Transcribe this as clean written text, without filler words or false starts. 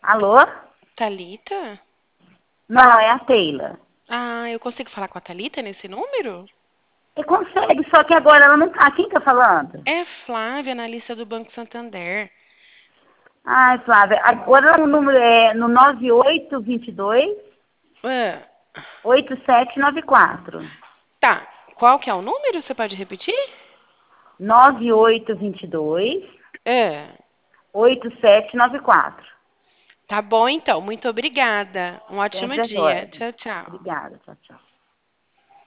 Alô? Thalita? Não, é a Teila. Ah, eu consigo falar com a Thalita nesse número? Você consegue, só que agora ela não tá. Quem tá falando? É Flávia, analista do Banco Santander. Ai, Flávia, agora o número é no 9822 Ah, 8794. tá. Qual que é o número? Você pode repetir? 9822 Ah, 8794. tá bom então. Muito obrigada. Um ótimo Sempre às dia. ordens. Tchau, tchau. Obrigada, tchau, tchau.